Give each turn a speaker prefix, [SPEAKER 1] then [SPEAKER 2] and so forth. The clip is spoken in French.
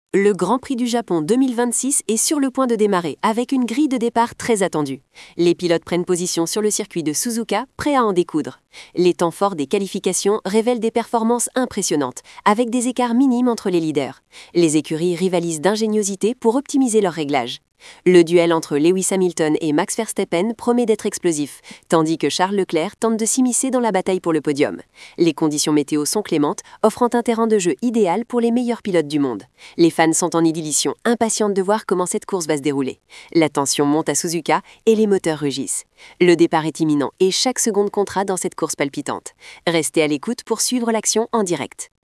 [SPEAKER 1] Le Grand Prix du Japon 2026 est sur le point de démarrer avec une grille de départ très attendue. Les pilotes prennent position sur le circuit de Suzuka, prêts à en découdre. Les temps forts des qualifications révèlent des performances impressionnantes, avec des écarts minimes entre les leaders. Les écuries rivalisent d'ingéniosité pour optimiser leur réglage. Le duel entre Lewis Hamilton et Max Verstappen promet d'être explosif, tandis que Charles Leclerc tente de s'immiscer dans la bataille pour le podium. Les conditions météo sont clémentes, offrant un terrain de jeu idéal pour les meilleurs pilotes du monde. Les fans sont en ébullition, impatients de voir comment cette course va se dérouler. La tension monte à Suzuka et les moteurs rugissent. Le départ est imminent et chaque seconde comptera dans cette course palpitante. Restez à l'écoute pour suivre l'action en direct.